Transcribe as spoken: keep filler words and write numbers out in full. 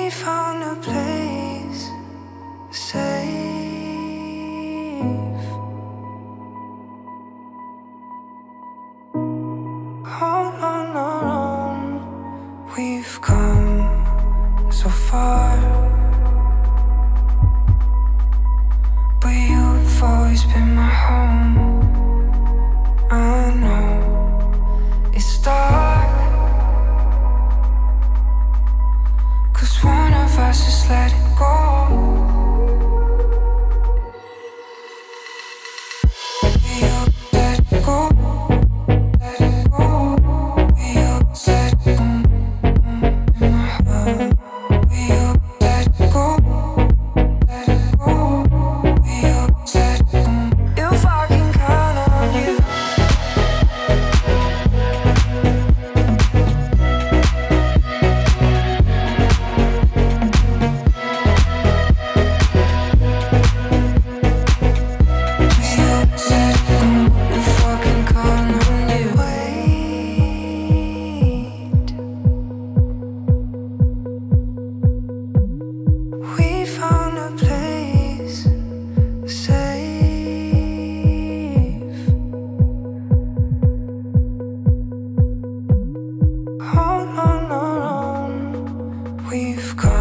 found a place safe. On and on, we've come so far, but you've always been my home. I know it's dark, 'cause one of us just let it go. You let it go, let it go. You let it go in my heart. You let it go, let it go. You let it go. If I can count on you. We've come